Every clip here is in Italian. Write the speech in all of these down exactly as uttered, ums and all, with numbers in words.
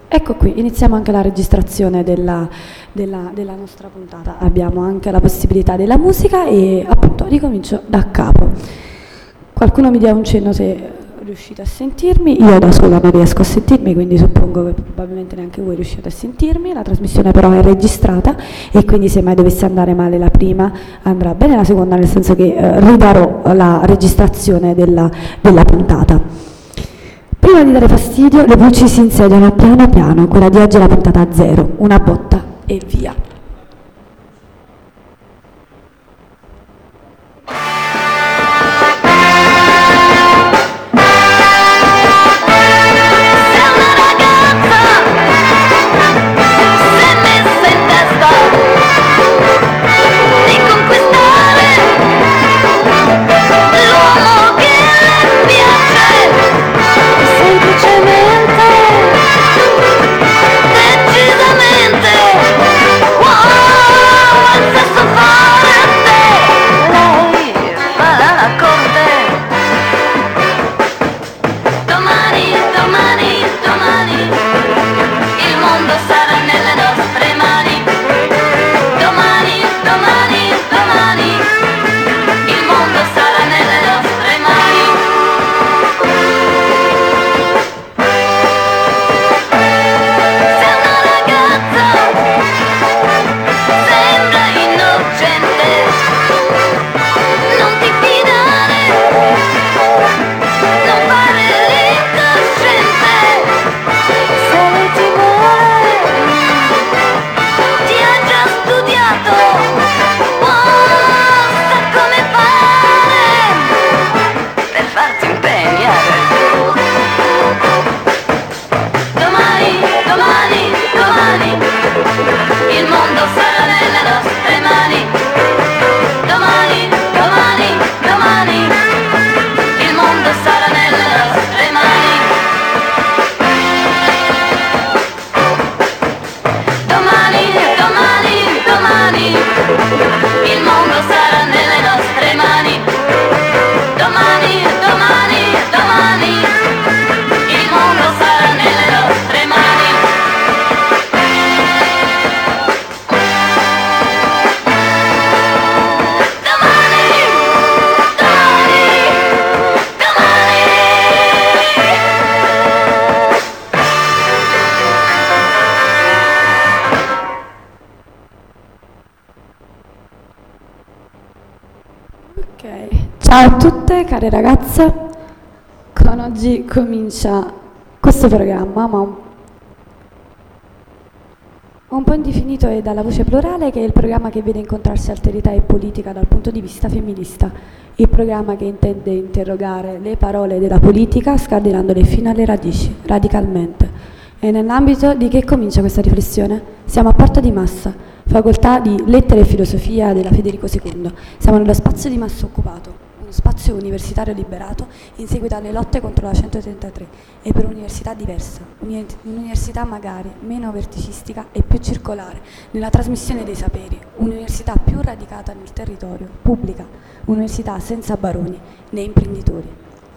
Ecco qui, iniziamo anche la registrazione della, della, della nostra puntata. Abbiamo anche la possibilità della musica e appunto ricomincio da capo. Qualcuno mi dia un cenno se riuscite a sentirmi. Io da sola non riesco a sentirmi, quindi suppongo che probabilmente neanche voi riuscite a sentirmi. La trasmissione però è registrata e quindi se mai dovesse andare male la prima andrà bene la seconda, nel senso che eh, ridarò la registrazione della, della puntata. Prima di dare fastidio, le voci si insediano piano piano, quella di oggi è la puntata zero, una botta e via. Ciao a tutte care ragazze, con oggi comincia questo programma, ma un, un po' indefinito e dalla voce plurale, che è il programma che vede incontrarsi alterità e politica dal punto di vista femminista, il programma che intende interrogare le parole della politica scardinandole fino alle radici, radicalmente. E nell'ambito di che comincia questa riflessione? Siamo a Porta di Massa, facoltà di Lettere e Filosofia della Federico secondo. Siamo nello spazio di Massa occupato, uno spazio universitario liberato in seguito alle lotte contro la centotrentatré e per un'università diversa, un'università magari meno verticistica e più circolare nella trasmissione dei saperi, un'università più radicata nel territorio, pubblica, un'università senza baroni né imprenditori.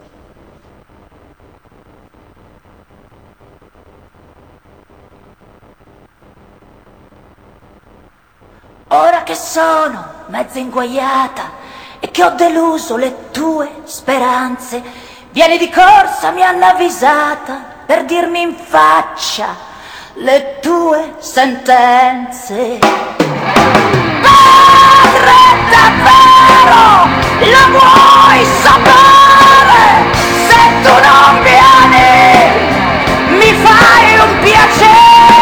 Ora che sono mezza inguaiata e che ho deluso le tue speranze, vieni di corsa, mi hanno avvisata per dirmi in faccia le tue sentenze. Padre, davvero lo vuoi sapere? Se tu non vieni mi fai un piacere.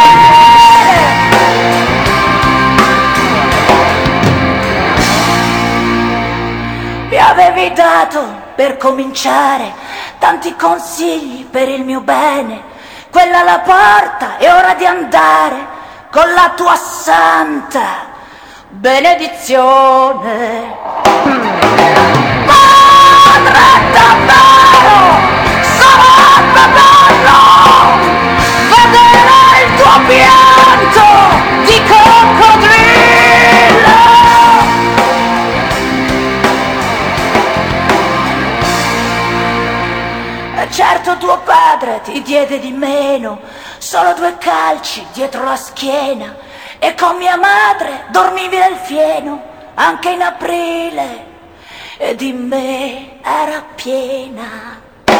Mi avevi dato per cominciare tanti consigli per il mio bene, quella alla porta è ora di andare con la tua santa benedizione. Padre, davvero sarebbe bello vedere il tuo pianto di coccodrillo. E certo tuo padre ti diede di meno, solo due calci dietro la schiena, e con mia madre dormivi nel fieno, anche in aprile, e di me era piena.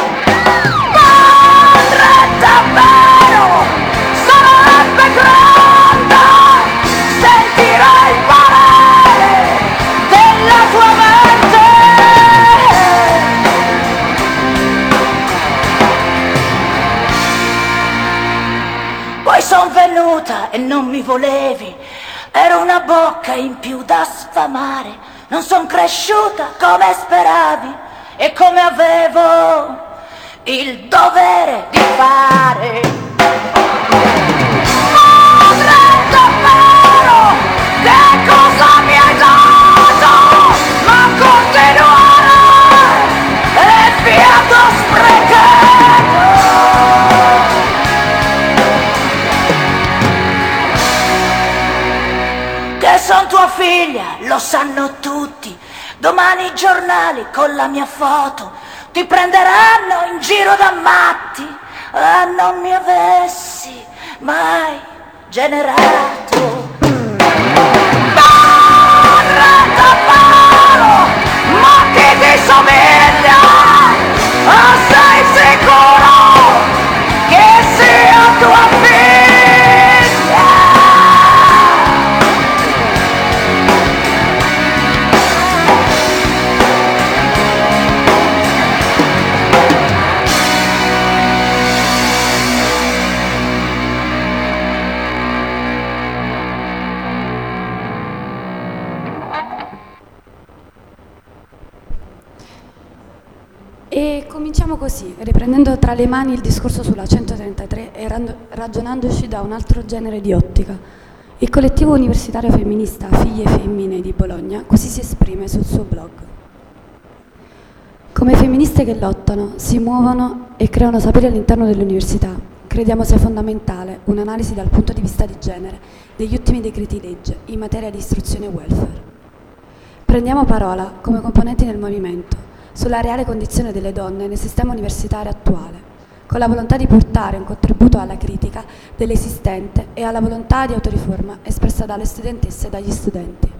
Madre davvero, sarebbe grande sentire il parere della tua mente. Poi son venuta e non mi volevi, ero una bocca in più da sfamare, non son cresciuta come speravi e come avevo il dovere di fare. Madre davvero, che cosa mi hai dato? Ma continuare è fiato sprecato. Che son tua figlia, lo sanno tutti, domani i giornali con la mia foto ti prenderanno in giro da matti, ah, non mi avessi mai generato. Madre davvero, ma chi ti somiglia? Ah, sei sicuro che sia tua figlia? E cominciamo così, riprendendo tra le mani il discorso sulla centotrentatré e ragionandoci da un altro genere di ottica. Il collettivo universitario femminista Figlie Femmine di Bologna così si esprime sul suo blog. Come femministe che lottano, si muovono e creano sapere all'interno dell'università, crediamo sia fondamentale un'analisi dal punto di vista di genere degli ultimi decreti legge in materia di istruzione e welfare. Prendiamo parola come componenti del movimento sulla reale condizione delle donne nel sistema universitario attuale, con la volontà di portare un contributo alla critica dell'esistente e alla volontà di autoriforma espressa dalle studentesse e dagli studenti.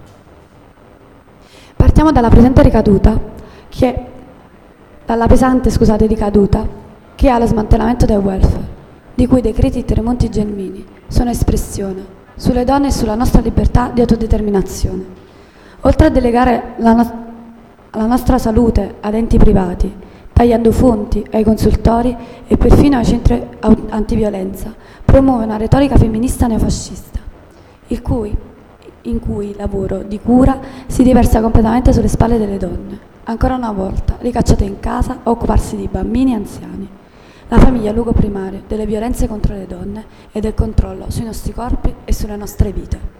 Partiamo dalla presente ricaduta, che, dalla pesante scusate, ricaduta che ha lo smantellamento del welfare, di cui i decreti Tremonti e Gelmini sono espressione, sulle donne e sulla nostra libertà di autodeterminazione. Oltre a delegare la nostra la nostra salute ad enti privati, tagliando fonti ai consultori e perfino ai centri antiviolenza, promuove una retorica femminista neofascista, il cui, in cui il lavoro di cura si riversa completamente sulle spalle delle donne, ancora una volta ricacciate in casa a occuparsi di bambini e anziani. La famiglia è luogo primario delle violenze contro le donne e del controllo sui nostri corpi e sulle nostre vite.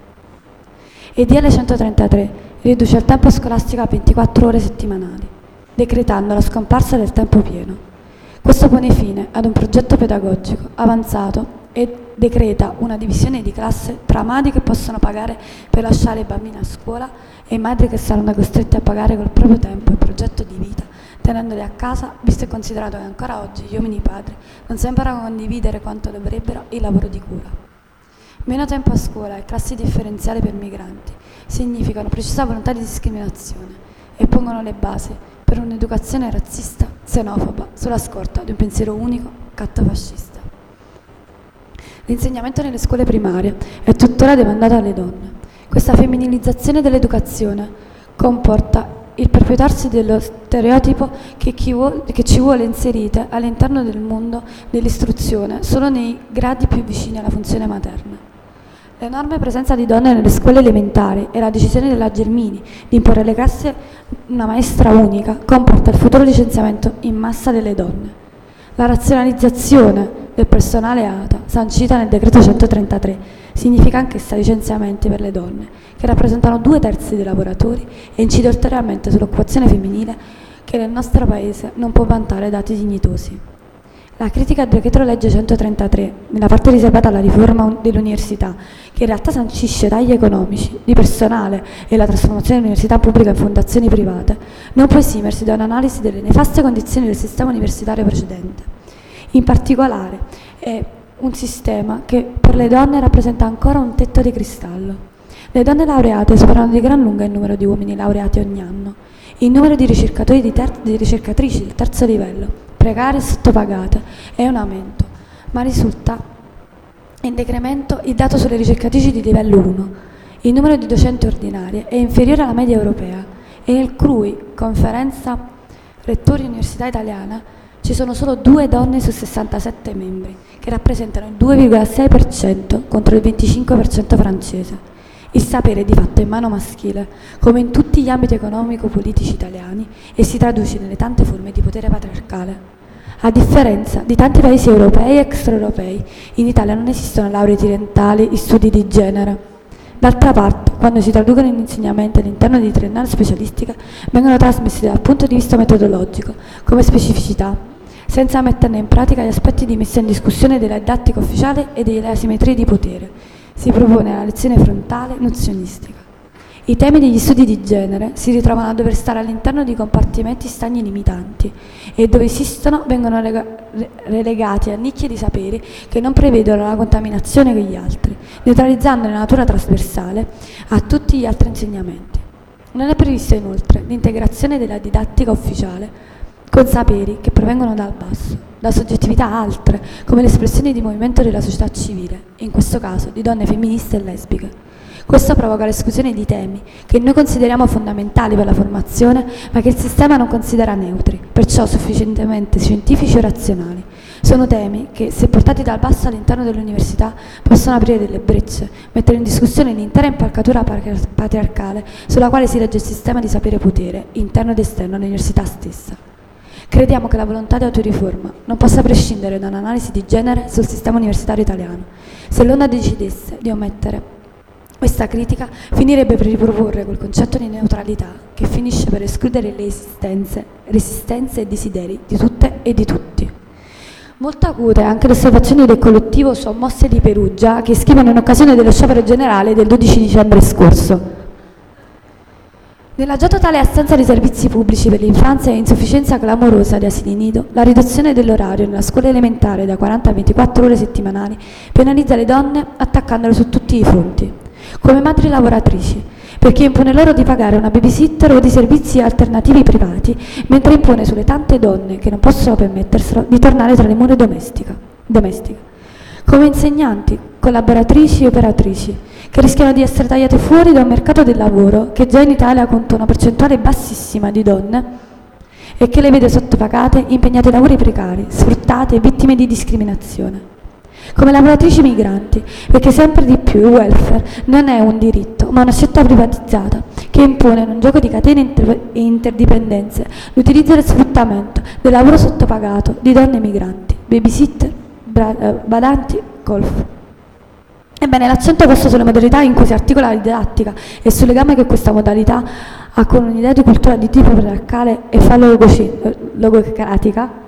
Il D L centotrentatré riduce il tempo scolastico a ventiquattro ore settimanali, decretando la scomparsa del tempo pieno. Questo pone fine ad un progetto pedagogico avanzato e decreta una divisione di classe tra madri che possono pagare per lasciare i bambini a scuola e madri che saranno costrette a pagare col proprio tempo il progetto di vita, tenendoli a casa, visto e considerato che ancora oggi gli uomini padri non sembrano condividere quanto dovrebbero il lavoro di cura. Meno tempo a scuola e classi differenziali per migranti significano precisa volontà di discriminazione e pongono le basi per un'educazione razzista, xenofoba, sulla scorta di un pensiero unico, cattofascista. L'insegnamento nelle scuole primarie è tuttora demandato alle donne. Questa femminilizzazione dell'educazione comporta il perpetuarsi dello stereotipo che, chi vuole, che ci vuole inserite all'interno del mondo dell'istruzione solo nei gradi più vicini alla funzione materna. L'enorme presenza di donne nelle scuole elementari e la decisione della Gelmini di imporre alle classi una maestra unica comporta il futuro licenziamento in massa delle donne. La razionalizzazione del personale A T A, sancita nel decreto centotrentatré, significa anch'essa licenziamenti per le donne, che rappresentano due terzi dei lavoratori e incide ulteriormente sull'occupazione femminile che nel nostro Paese non può vantare dati dignitosi. La critica del decreto legge centotrentatré, nella parte riservata alla riforma dell'università, che in realtà sancisce tagli economici, di personale e la trasformazione dell'università pubblica in fondazioni private, non può esimersi da un'analisi delle nefaste condizioni del sistema universitario precedente. In particolare, è un sistema che per le donne rappresenta ancora un tetto di cristallo. Le donne laureate superano di gran lunga il numero di uomini laureati ogni anno. Il numero di ricercatori di, ter- di ricercatrici di terzo livello, precarie e sottopagate, è in aumento, ma risulta in decremento il dato sulle ricercatrici di livello uno. Il numero di docenti ordinarie è inferiore alla media europea e nel C R U I, Conferenza Rettori Università Italiana, ci sono solo due donne su sessantasette membri, che rappresentano il due virgola sei per cento contro il venticinque per cento francese. Il sapere di fatto è in mano maschile, come in tutti gli ambiti economico-politici italiani, e si traduce nelle tante forme di potere patriarcale. A differenza di tanti paesi europei e extraeuropei, in Italia non esistono lauree triennali in studi di genere. D'altra parte, quando si traducono in insegnamenti all'interno di triennali specialistiche, vengono trasmessi dal punto di vista metodologico, come specificità, senza metterne in pratica gli aspetti di messa in discussione della didattica ufficiale e delle asimmetrie di potere. Si propone la lezione frontale nozionistica. I temi degli studi di genere si ritrovano a dover stare all'interno di compartimenti stagni limitanti e dove esistono vengono lega- relegati a nicchie di saperi che non prevedono la contaminazione con gli altri, neutralizzando la natura trasversale a tutti gli altri insegnamenti. Non è prevista inoltre l'integrazione della didattica ufficiale con saperi che provengono dal basso, da soggettività altre, come l'espressione di movimento della società civile, in questo caso di donne femministe e lesbiche. Questo provoca l'esclusione di temi che noi consideriamo fondamentali per la formazione, ma che il sistema non considera neutri, perciò sufficientemente scientifici o razionali. Sono temi che, se portati dal basso all'interno dell'università, possono aprire delle brecce, mettere in discussione l'intera impalcatura patriarcale sulla quale si regge il sistema di sapere-potere, interno ed esterno all'università stessa. Crediamo che la volontà di autoriforma non possa prescindere da un'analisi di genere sul sistema universitario italiano. Se l'Onda decidesse di omettere questa critica, finirebbe per riproporre quel concetto di neutralità che finisce per escludere le esistenze, resistenze e desideri di tutte e di tutti. Molto acute anche le osservazioni del collettivo Sommosse di Perugia, che scrivono in occasione dello sciopero generale del dodici dicembre scorso. Nella già totale assenza di servizi pubblici per l'infanzia e insufficienza clamorosa di asili nido, la riduzione dell'orario nella scuola elementare da quaranta a ventiquattro ore settimanali penalizza le donne attaccandole su tutti i fronti, come madri lavoratrici, perché impone loro di pagare una babysitter o di servizi alternativi privati, mentre impone sulle tante donne che non possono permetterselo di tornare tra le mura domestica, domestiche. Come insegnanti, collaboratrici e operatrici, che rischiano di essere tagliate fuori da un mercato del lavoro che già in Italia conta una percentuale bassissima di donne e che le vede sottopagate, impegnate in lavori precari, sfruttate e vittime di discriminazione. Come lavoratrici migranti, perché sempre di più il welfare non è un diritto, ma una scelta privatizzata che impone in un gioco di catene e interdipendenze l'utilizzo e lo sfruttamento del lavoro sottopagato di donne migranti, babysitter, badanti, golf. Ebbene, l'accento è posto sulle modalità in cui si articola la didattica e sul legame che questa modalità ha con un'idea di cultura di tipo patriarcale e fallo-logocratica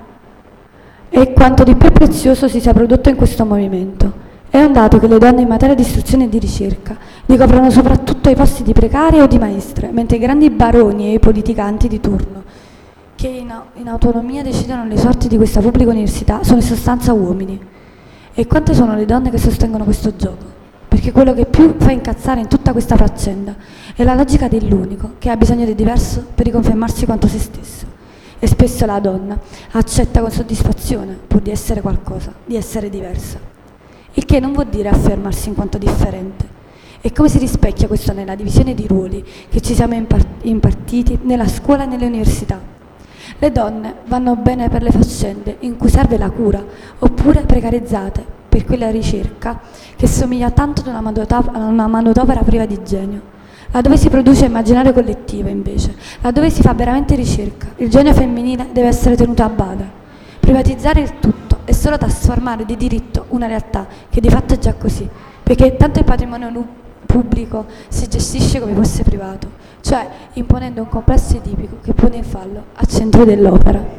e quanto di più prezioso si sia prodotto in questo movimento. È un dato che le donne in materia di istruzione e di ricerca ricoprono soprattutto i posti di precarie o di maestre, mentre i grandi baroni e i politicanti di turno, che in, in autonomia decidono le sorti di questa pubblica università, sono in sostanza uomini. E quante sono le donne che sostengono questo gioco? Perché quello che più fa incazzare in tutta questa faccenda è la logica dell'unico che ha bisogno di diverso per riconfermarsi quanto se stesso. E spesso la donna accetta con soddisfazione, pur di essere qualcosa, di essere diversa. Il che non vuol dire affermarsi in quanto differente. E come si rispecchia questo nella divisione di ruoli che ci siamo impartiti nella scuola e nelle università? Le donne vanno bene per le faccende in cui serve la cura, oppure precarizzate per quella ricerca che somiglia tanto ad una manodopera, una manodopera priva di genio. Laddove si produce immaginario collettivo, invece, laddove si fa veramente ricerca, il genio femminile deve essere tenuto a bada. Privatizzare il tutto è solo trasformare di diritto una realtà che di fatto è già così, perché tanto il patrimonio pubblico si gestisce come fosse privato, cioè imponendo un complesso edipico che pone in fallo al centro dell'opera.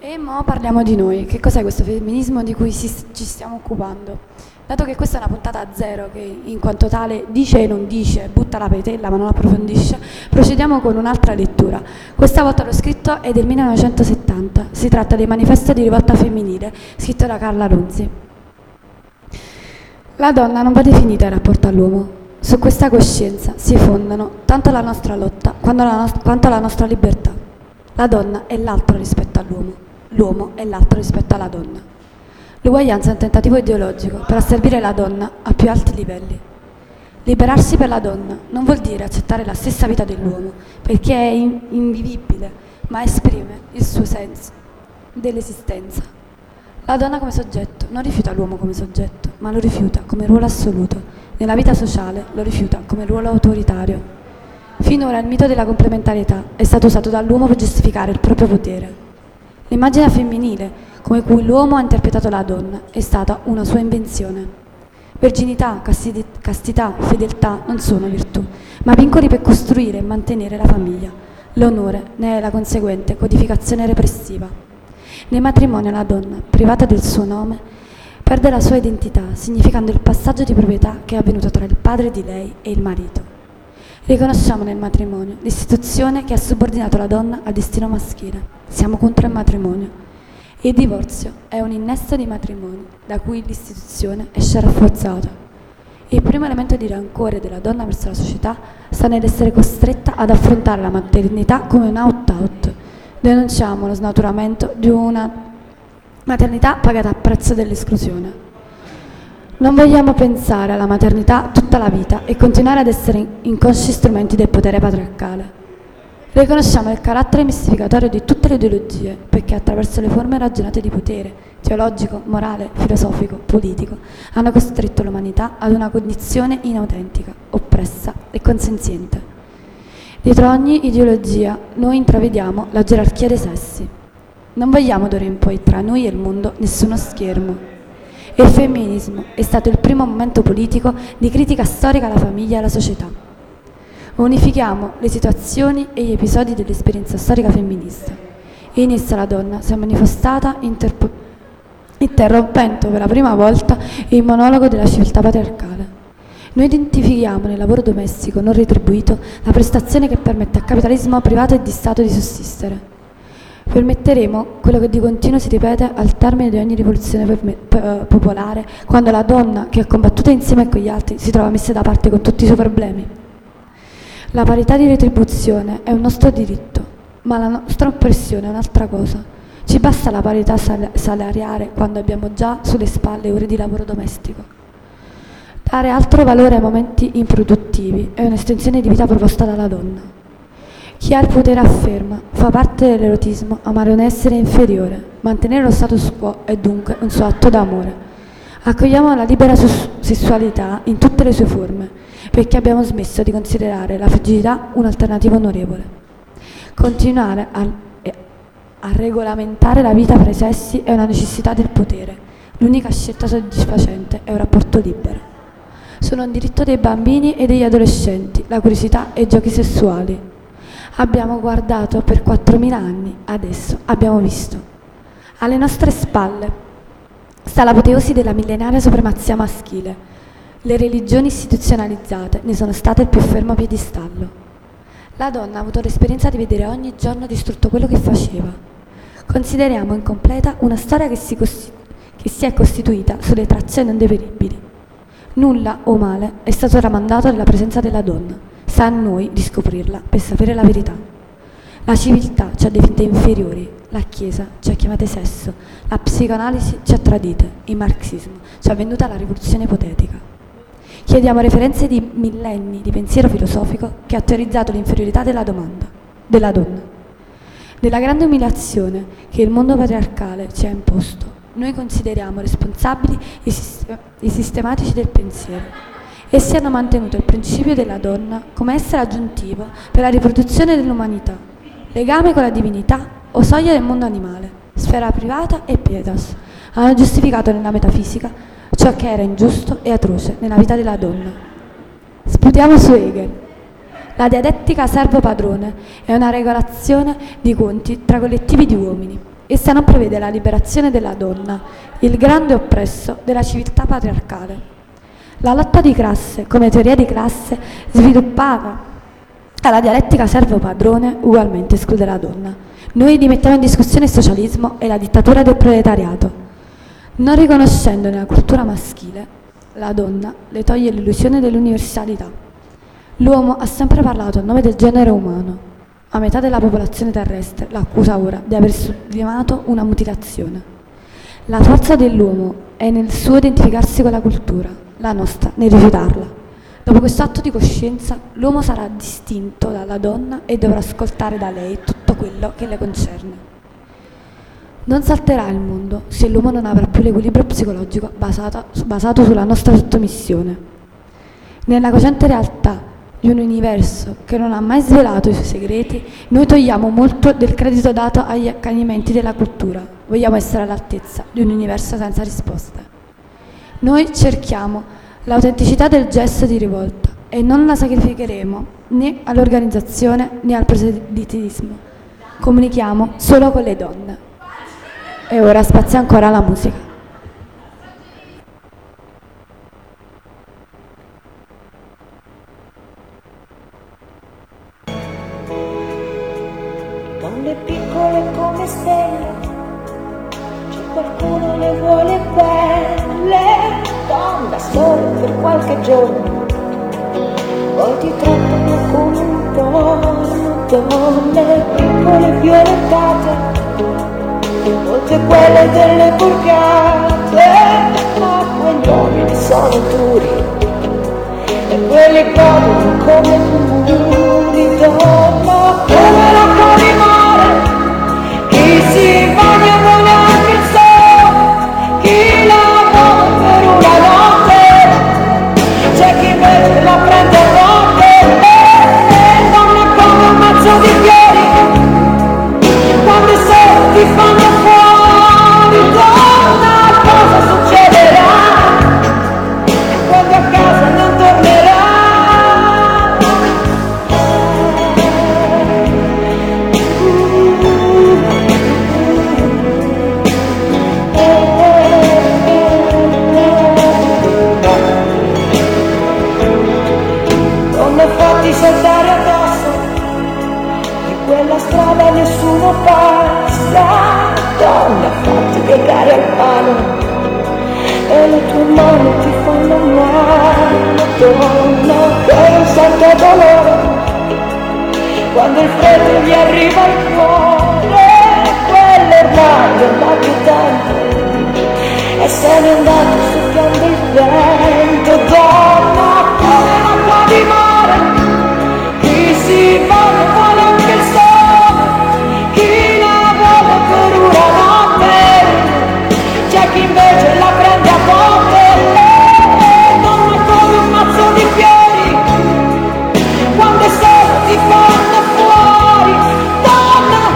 E mo parliamo di noi. Che cos'è questo femminismo di cui si, ci stiamo occupando? Dato che questa è una puntata a zero che in quanto tale dice e non dice, butta la petella ma non approfondisce, procediamo con un'altra lettura. Questa volta lo scritto è del millenovecentosettanta, si tratta del Manifesto di rivolta femminile, scritto da Carla Ronzi. La donna non va definita in rapporto all'uomo. Su questa coscienza si fondano tanto la nostra lotta quanto la, no- quanto la nostra libertà. La donna è l'altro rispetto all'uomo, l'uomo è l'altro rispetto alla donna. L'uguaglianza è un tentativo ideologico per asservire la donna a più alti livelli. Liberarsi per la donna non vuol dire accettare la stessa vita dell'uomo, perché è in- invivibile, ma esprime il suo senso dell'esistenza. La donna come soggetto non rifiuta l'uomo come soggetto, ma lo rifiuta come ruolo assoluto. Nella vita sociale lo rifiuta come ruolo autoritario. Finora il mito della complementarietà è stato usato dall'uomo per giustificare il proprio potere. L'immagine femminile, come cui l'uomo ha interpretato la donna, è stata una sua invenzione. Verginità, castità, castità, fedeltà non sono virtù, ma vincoli per costruire e mantenere la famiglia. L'onore ne è la conseguente codificazione repressiva. Nel matrimonio la donna, privata del suo nome, perde la sua identità, significando il passaggio di proprietà che è avvenuto tra il padre di lei e il marito. Riconosciamo nel matrimonio l'istituzione che ha subordinato la donna al destino maschile. Siamo contro il matrimonio. Il divorzio è un innesto di matrimoni da cui l'istituzione esce rafforzata. Il primo elemento di rancore della donna verso la società sta nell'essere costretta ad affrontare la maternità come un out-out. Denunciamo lo snaturamento di una maternità pagata a prezzo dell'esclusione. Non vogliamo pensare alla maternità tutta la vita e continuare ad essere inconsci strumenti del potere patriarcale. Riconosciamo il carattere mistificatorio di tutte le ideologie, perché attraverso le forme ragionate di potere, teologico, morale, filosofico, politico, hanno costretto l'umanità ad una condizione inautentica, oppressa e consenziente. Dietro ogni ideologia noi intravediamo la gerarchia dei sessi. Non vogliamo d'ora in poi tra noi e il mondo nessuno schermo. Il femminismo è stato il primo momento politico di critica storica alla famiglia e alla società. Unifichiamo le situazioni e gli episodi dell'esperienza storica femminista. In essa la donna si è manifestata interpo- interrompendo per la prima volta il monologo della civiltà patriarcale. Noi identifichiamo nel lavoro domestico non retribuito la prestazione che permette al capitalismo privato e di Stato di sussistere. Permetteremo quello che di continuo si ripete al termine di ogni rivoluzione popolare, quando la donna, che ha combattuto insieme con gli altri, si trova messa da parte con tutti i suoi problemi. La parità di retribuzione è un nostro diritto, ma la nostra oppressione è un'altra cosa. Ci basta la parità sal- salariale quando abbiamo già sulle spalle ore di lavoro domestico. Dare altro valore ai momenti improduttivi è un'estensione di vita proposta dalla donna. Chi ha il potere afferma, fa parte dell'erotismo amare un essere inferiore. Mantenere lo status quo è dunque un suo atto d'amore. Accogliamo la libera sus- sessualità in tutte le sue forme, perché abbiamo smesso di considerare la frigidità un'alternativa onorevole. Continuare a, a regolamentare la vita fra i sessi è una necessità del potere. L'unica scelta soddisfacente è un rapporto libero. Sono un diritto dei bambini e degli adolescenti, la curiosità e i giochi sessuali. Abbiamo guardato per quattromila anni, adesso abbiamo visto. Alle nostre spalle sta l'apoteosi della millenaria supremazia maschile. Le religioni istituzionalizzate ne sono state il più fermo piedistallo. La donna ha avuto l'esperienza di vedere ogni giorno distrutto quello che faceva. Consideriamo incompleta una storia che si, costi- che si è costituita sulle tracce non deperibili. Nulla o male è stato tramandato nella presenza della donna. Sta a noi riscoprirla per sapere la verità. La civiltà ci ha definite inferiori, la Chiesa ci ha chiamate sesso, la psicoanalisi ci ha tradite, il marxismo ci ha venduta alla rivoluzione ipotetica. Chiediamo referenze di millenni di pensiero filosofico che ha teorizzato l'inferiorità della domanda, della donna. Della grande umiliazione che il mondo patriarcale ci ha imposto, noi consideriamo responsabili i, sistem- i sistematici del pensiero. Essi hanno mantenuto il principio della donna come essere aggiuntivo per la riproduzione dell'umanità, legame con la divinità o soglia del mondo animale, sfera privata e pietas. Hanno giustificato nella metafisica ciò che era ingiusto e atroce nella vita della donna. Sputiamo su Hegel. La dialettica servo-padrone è una regolazione di conti tra collettivi di uomini. Essa non prevede la liberazione della donna, il grande oppresso della civiltà patriarcale. La lotta di classe, come teoria di classe, sviluppata alla dialettica servo-padrone, ugualmente esclude la donna. Noi rimettiamo in discussione il socialismo e la dittatura del proletariato. Non riconoscendo nella cultura maschile, la donna le toglie l'illusione dell'universalità. L'uomo ha sempre parlato a nome del genere umano. A metà della popolazione terrestre l'accusa ora di aver sublimato una mutilazione. La forza dell'uomo è nel suo identificarsi con la cultura, la nostra nel rifiutarla. Dopo questo atto di coscienza, l'uomo sarà distinto dalla donna e dovrà ascoltare da lei tutto quello che le concerne. Non salterà il mondo se l'uomo non avrà più l'equilibrio psicologico basato, basato sulla nostra sottomissione. Nella cocente realtà di un universo che non ha mai svelato i suoi segreti, noi togliamo molto del credito dato agli accanimenti della cultura. Vogliamo essere all'altezza di un universo senza risposte. Noi cerchiamo l'autenticità del gesto di rivolta e non la sacrificheremo né all'organizzazione né al proselitismo. Comunichiamo solo con le donne. E ora spazia ancora la musica. Donne piccole come stelle, c'è qualcuno le vuole belle. Donna solo per qualche giorno, poi ti trattano come un porno. Donne piccole violentate, molte quelle delle borgate, ma quegli uomini sono duri e quelli godono come muri. Donna come l'acqua di mare, chi si bagna vuole anche il sole, chi lavora per una notte, c'è chi invece la prende a notte. E donna come un mazzo di fiori, quando i soldi ti fanno fuori. Donna, cosa succederà quando a casa non tornerà? Donna, fatti saltare addosso, in quella strada nessuno passa. Donna, fatti piegare al palo e le tue mani ti fanno male. Donna, che un santo dolore quando il freddo gli arriva al cuore. Quello ormai non ha più tempo e se n'è andato soffiando il vento. Donna, come l'acqua di mare, chi si va vuole anche il sole, chi la vuole per una notte, c'è chi invece la prende a botte. Donna come un mazzo di fiori, quando i soldi ti fanno fuori. Donna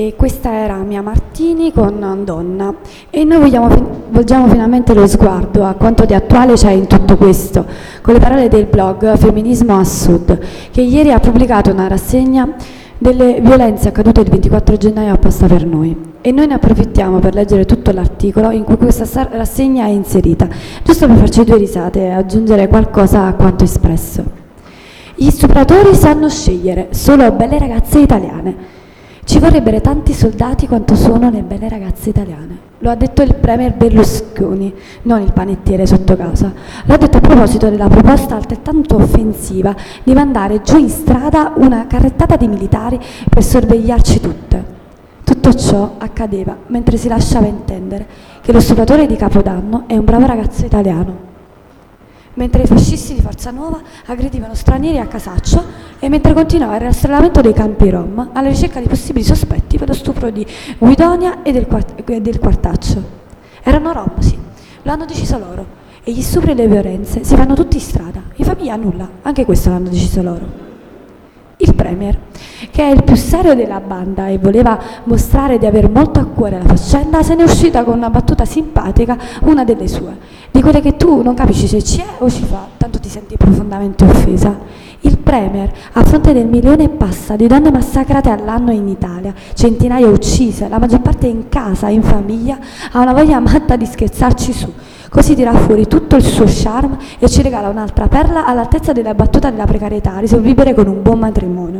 E questa era Mia Martini con Donna. E noi vogliamo, volgiamo finalmente lo sguardo a quanto di attuale c'è in tutto questo, con le parole del blog Femminismo a Sud, che ieri ha pubblicato una rassegna delle violenze accadute il ventiquattro gennaio apposta per noi. E noi ne approfittiamo per leggere tutto l'articolo in cui questa rassegna è inserita, giusto per farci due risate e aggiungere qualcosa a quanto espresso. Gli stupratori sanno scegliere solo belle ragazze italiane. Ci vorrebbero tanti soldati quanto sono le belle ragazze italiane. Lo ha detto il premier Berlusconi, non il panettiere sotto casa. Lo ha detto a proposito della proposta altrettanto offensiva di mandare giù in strada una carrettata di militari per sorvegliarci tutte. Tutto ciò accadeva mentre si lasciava intendere che lo stupratore di Capodanno è un bravo ragazzo italiano. Mentre i fascisti di Forza Nuova aggredivano stranieri a casaccio e mentre continuava il rastrellamento dei campi Rom alla ricerca di possibili sospetti per lo stupro di Guidonia e del, quart- del Quartaccio. Erano Rom, sì, lo hanno deciso loro, e gli stupri e le violenze si fanno tutti in strada, in famiglia nulla, anche questo l'hanno deciso loro. Il premier, che è il più serio della banda e voleva mostrare di aver molto a cuore la faccenda, se ne è uscita con una battuta simpatica, una delle sue, di quelle che tu non capisci se ci è o ci fa, tanto ti senti profondamente offesa. Il premier, a fronte del milione e passa di donne massacrate all'anno in Italia, centinaia uccise, la maggior parte in casa, in famiglia, ha una voglia matta di scherzarci su. Così tira fuori tutto il suo charme e ci regala un'altra perla all'altezza della battuta della precarietà, risolvibile con un buon matrimonio.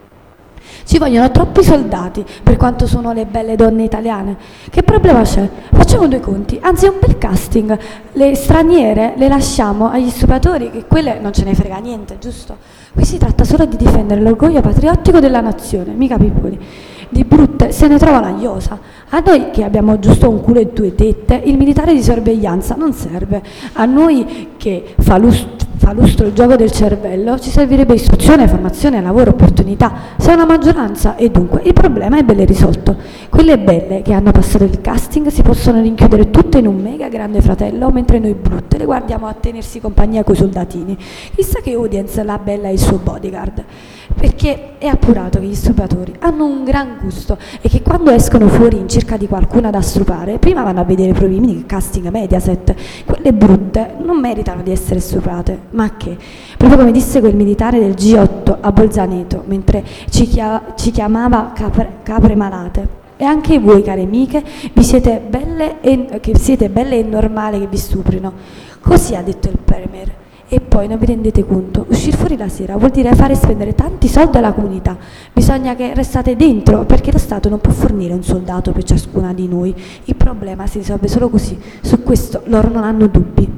Ci vogliono troppi soldati per quanto sono le belle donne italiane. Che problema c'è? Facciamo due conti, anzi un bel casting. Le straniere le lasciamo agli stupratori, che quelle non ce ne frega niente, giusto? Qui si tratta solo di difendere l'orgoglio patriottico della nazione, mica pippoli. Di brutte se ne trovano a iosa. A noi che abbiamo giusto un culo e due tette, il militare di sorveglianza non serve. A noi che fa lustro, fa lustro il gioco del cervello ci servirebbe istruzione, formazione, lavoro, opportunità. Sei una maggioranza e dunque il problema è belle risolto. Quelle belle che hanno passato il casting si possono rinchiudere tutte in un mega grande fratello, mentre noi brutte le guardiamo a tenersi compagnia coi soldatini. Chissà che audience la bella e il suo bodyguard. Perché è appurato che gli stupratori hanno un gran gusto e che quando escono fuori in cerca di qualcuna da stupare, prima vanno a vedere i provini che casting Mediaset. Quelle brutte non meritano di essere stuprate, ma che, proprio come disse quel militare del G otto a Bolzaneto, mentre ci, chia- ci chiamava capre, capre malate. E anche voi, care amiche, vi siete belle e, che siete belle e normale che vi stuprino. Così ha detto il premier. E poi non vi rendete conto, uscire fuori la sera vuol dire fare spendere tanti soldi alla comunità. Bisogna che restate dentro, perché lo Stato non può fornire un soldato per ciascuna di noi. Il problema si risolve solo così, su questo loro non hanno dubbi.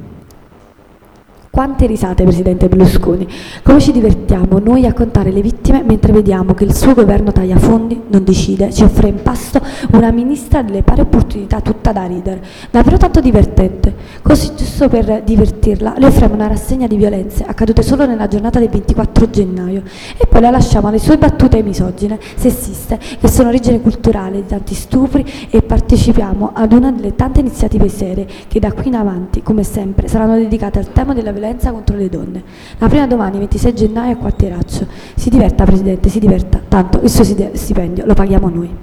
Quante risate, Presidente Berlusconi. Come ci divertiamo noi a contare le vittime mentre vediamo che il suo governo taglia fondi, non decide, ci offre in pasto una ministra delle pari opportunità tutta da ridere. Davvero tanto divertente. Così, giusto per divertirla, le offriamo una rassegna di violenze accadute solo nella giornata del ventiquattro gennaio e poi la lasciamo alle sue battute misogine, sessiste, che sono origine culturale di tanti stupri, e partecipiamo ad una delle tante iniziative serie che da qui in avanti, come sempre, saranno dedicate al tema della violenza contro le donne. La prima domani, ventisei gennaio, a Quartieraccio. Si diverta, Presidente, si diverta, tanto il suo stipendio lo paghiamo noi.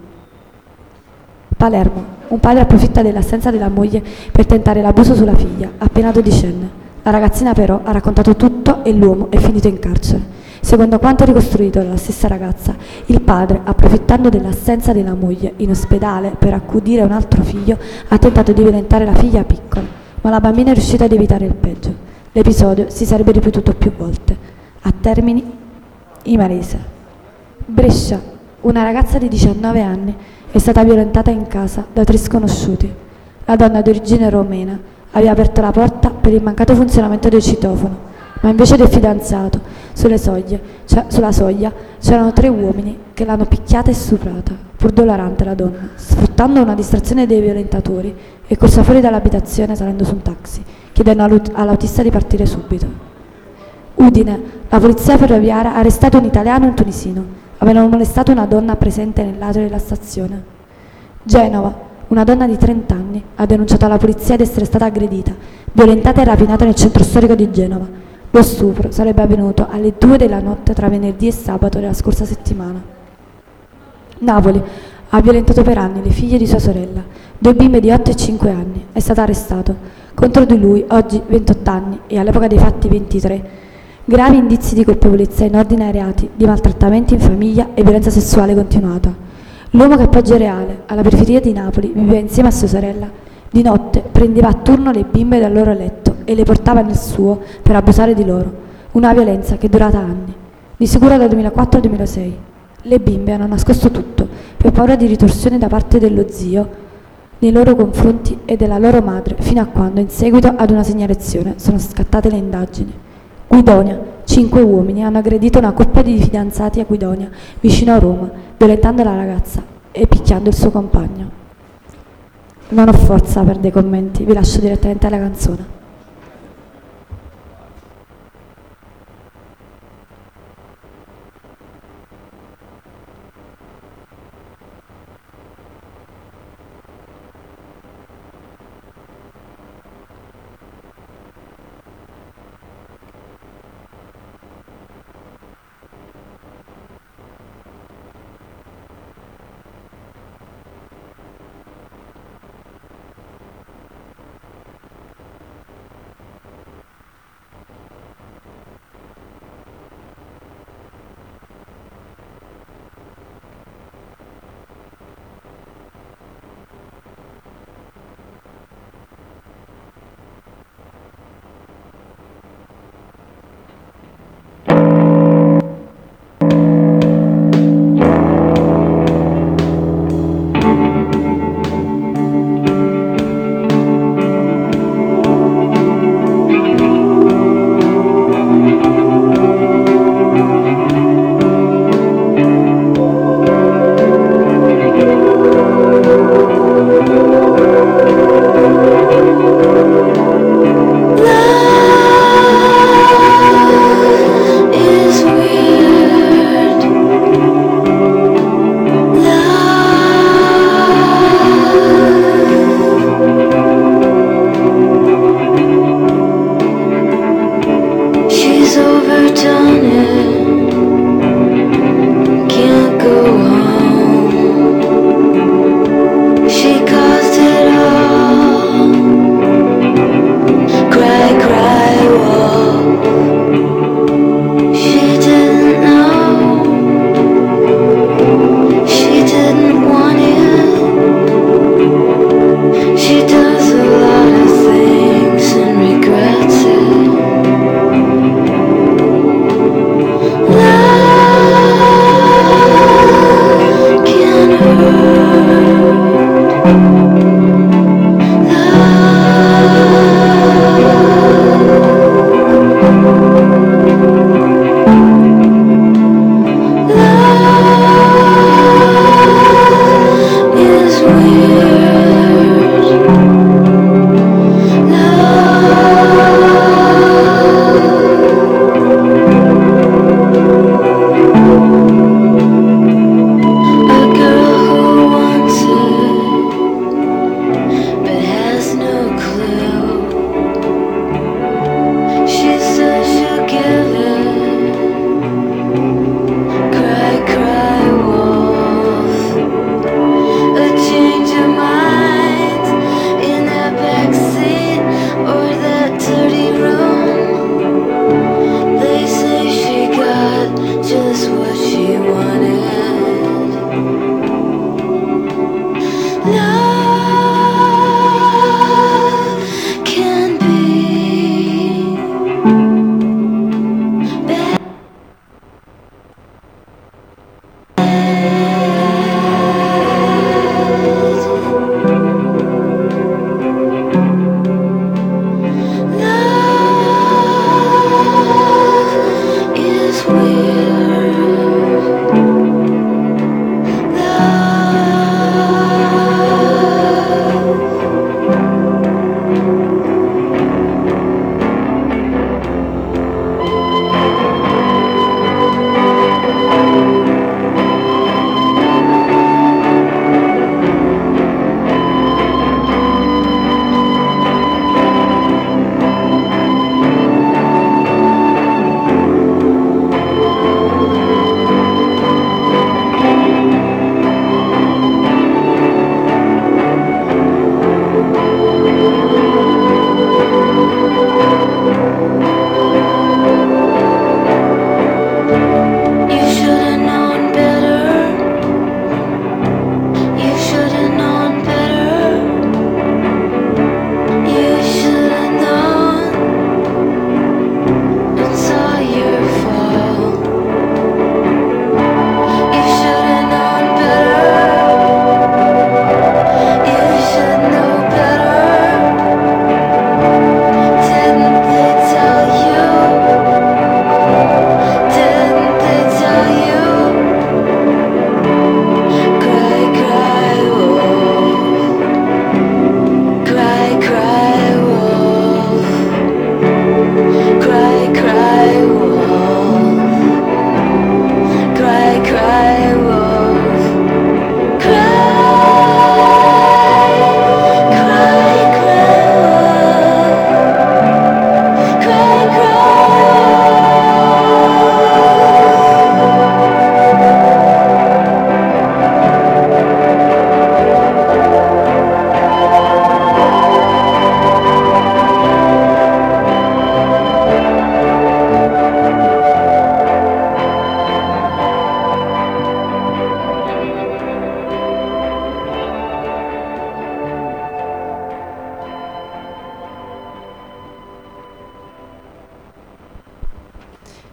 Palermo. Un padre approfitta dell'assenza della moglie per tentare l'abuso sulla figlia, appena dodicenne. La ragazzina però ha raccontato tutto e l'uomo è finito in carcere. Secondo quanto ricostruito dalla stessa ragazza, il padre, approfittando dell'assenza della moglie in ospedale per accudire un altro figlio, ha tentato di violentare la figlia piccola, ma la bambina è riuscita ad evitare il peggio. L'episodio si sarebbe ripetuto più volte. A Termini, Imarese. Brescia, una ragazza di diciannove anni è stata violentata in casa da tre sconosciuti. La donna di origine romena aveva aperto la porta per il mancato funzionamento del citofono, ma invece del fidanzato, sulle soglie, cioè, sulla soglia c'erano tre uomini che l'hanno picchiata e stuprata. Pur dolorante, la donna, sfruttando una distrazione dei violentatori, è corsa fuori dall'abitazione salendo su un taxi, chiedendo all'autista di partire subito. Udine, la polizia ferroviaria ha arrestato un italiano e un tunisino. Avevano molestato una donna presente nell'atrio della stazione. Genova, una donna di trenta anni ha denunciato alla polizia di essere stata aggredita, violentata e rapinata nel centro storico di Genova. Lo stupro sarebbe avvenuto alle due della notte tra venerdì e sabato della scorsa settimana. Napoli, Ha violentato per anni le figlie di sua sorella, due bimbe di otto e cinque anni. È stato arrestato. Contro di lui, oggi ventotto anni e all'epoca dei fatti ventitré, gravi indizi di colpevolezza in ordine ai reati di maltrattamenti in famiglia e violenza sessuale continuata. L'uomo che a Poggio Reale, alla periferia di Napoli, viveva insieme a sua sorella, di notte prendeva a turno le bimbe dal loro letto e le portava nel suo per abusare di loro. Una violenza che è durata anni, di sicuro dal duemilaquattro al duemilasei. Le bimbe hanno nascosto tutto per paura di ritorsione da parte dello zio nei loro confronti e della loro madre, fino a quando, in seguito ad una segnalazione, sono scattate le indagini. Guidonia. Cinque uomini hanno aggredito una coppia di fidanzati a Guidonia, vicino a Roma, violentando la ragazza e picchiando il suo compagno. Non ho forza per dei commenti, vi lascio direttamente alla canzone.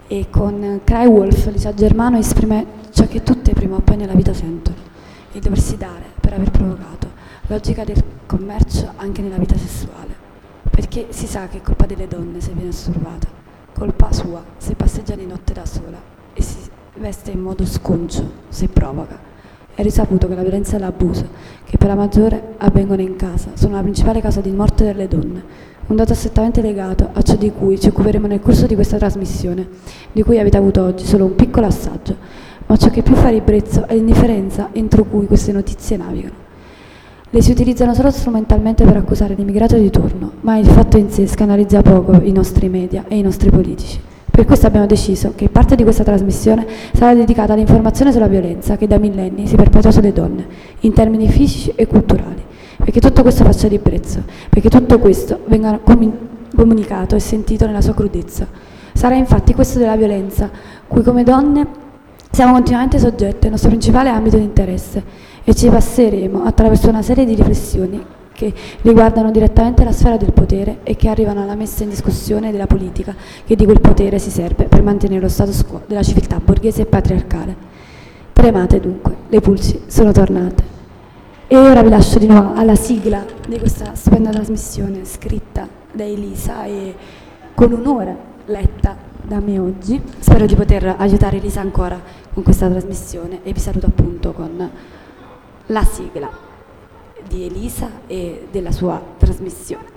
e con Cry Wolf Lisa Germano esprime ciò che tutte prima o poi nella vita sentono, il doversi dare per aver provocato, logica del commercio anche nella vita sessuale, perché si sa che è colpa delle donne se viene osservata, colpa sua se passeggia di notte da sola e si veste in modo sconcio se provoca. È risaputo che la violenza e l'abuso, che per la maggiore avvengono in casa, sono la principale causa di morte delle donne, un dato strettamente legato a ciò di cui ci occuperemo nel corso di questa trasmissione, di cui avete avuto oggi solo un piccolo assaggio, ma ciò che più fa ribrezzo è l'indifferenza entro cui queste notizie navigano. Le si utilizzano solo strumentalmente per accusare l'immigrato di turno, ma il fatto in sé scandalizza poco i nostri media e i nostri politici. Per questo abbiamo deciso che parte di questa trasmissione sarà dedicata all'informazione sulla violenza che da millenni si perpetua sulle donne, in termini fisici e culturali, perché tutto questo faccia ribrezzo, perché tutto questo venga comunicato e sentito nella sua crudezza. Sarà infatti questo della violenza, cui come donne siamo continuamente soggetti, il nostro principale ambito di interesse, e ci passeremo attraverso una serie di riflessioni che riguardano direttamente la sfera del potere e che arrivano alla messa in discussione della politica che di quel potere si serve per mantenere lo status quo della civiltà borghese e patriarcale. Tremate dunque, le pulci sono tornate. E ora vi lascio di nuovo alla sigla di questa stupenda trasmissione scritta da Elisa e con onore letta da me oggi. Spero di poter aiutare Elisa ancora con questa trasmissione e vi saluto appunto con la sigla di Elisa e della sua trasmissione.